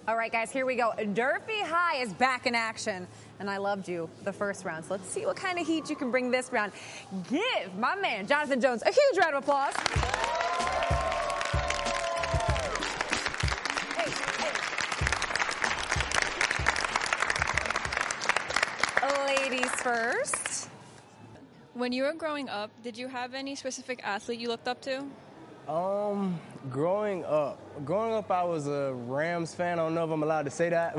All right, guys, here we go. Durfee High is back in action, and I loved you the first round. So let's see what kind of heat you can bring this round. Give my man, Jonathan Jones, a huge round of applause. Ladies first. When you were growing up, did you have any specific athlete you looked up to? Growing up, I was a Rams fan. I don't know if I'm allowed to say that.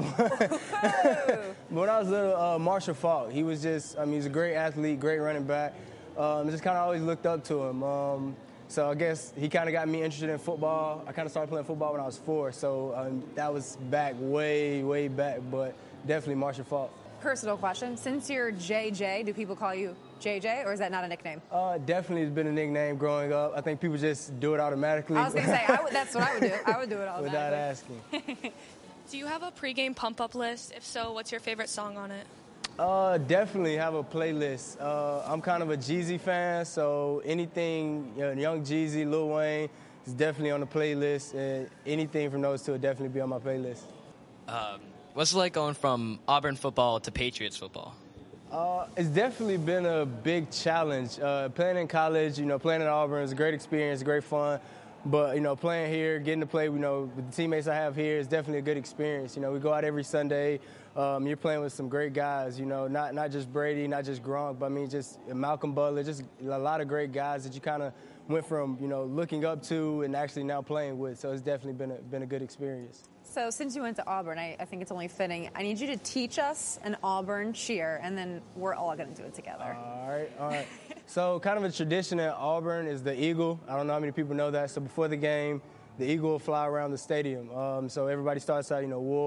But when I was little, Marshall Faulk, he was just, he's a great athlete, great running back. Just kind of always looked up to him. So I guess he kind of got me interested in football. I kind of started playing football when I was 4, so that was back way back, but definitely Marshall Faulk. Personal question. Since you're JJ, do people call you JJ, or is that not a nickname? Definitely has been a nickname growing up. I think people just do it automatically. I was going to say, that's what I would do. I would do it automatically. Without asking. Do you have a pregame pump-up list? If so, what's your favorite song on it? Definitely have a playlist. I'm kind of a Jeezy fan, so anything, Young Jeezy, Lil Wayne is definitely on the playlist. And anything from those two will definitely be on my playlist. What's it like going from Auburn football to Patriots football? It's definitely been a big challenge. Playing in college, playing at Auburn is a great experience, great fun. But, playing here, getting to play, with the teammates I have here is definitely a good experience. We go out every Sunday. You're playing with some great guys, not just Brady, not just Gronk, but just Malcolm Butler, just a lot of great guys that you kind of went from, looking up to and actually now playing with. So it's definitely been a good experience. So since you went to Auburn, I think it's only fitting. I need you to teach us an Auburn cheer, and then we're all going to do it together. All right. So kind of a tradition at Auburn is the eagle. I don't know how many people know that. So before the game, the eagle will fly around the stadium. So everybody starts out,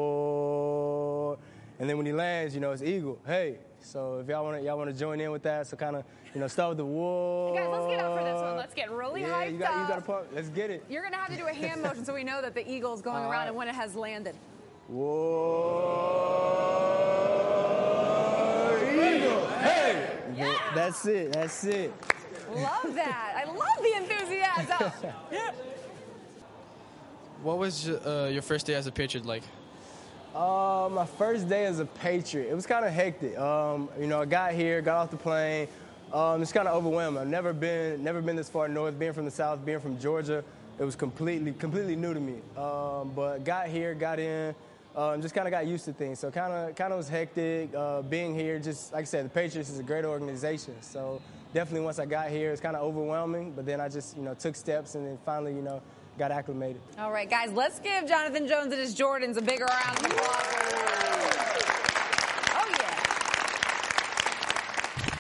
whoa. And then when he lands, it's eagle. Hey. So if y'all want to join in with that, so kind of, start with the whoa. Hey guys, let's get up for this one. Let's get really hyped up. You got to pump. Let's get it. You're going to have to do a hand motion so we know that the eagle's going around and when it has landed. Whoa, eagle. Hey. Yeah. That's it. Love that. I love the enthusiasm. Yeah. What was your first day as a Patriot like? My first day as a Patriot, it was kind of hectic. I got here, got off the plane. It's kind of overwhelming. I've never been this far north. Being from the South, being from Georgia, it was completely new to me. But got here, got in, just kind of got used to things. So kind of was hectic. Being here, just like I said, the Patriots is a great organization. So definitely once I got here, it's kind of overwhelming. But then I just took steps and then finally got acclimated. All right, guys, let's give Jonathan Jones and his Jordans a bigger round of applause.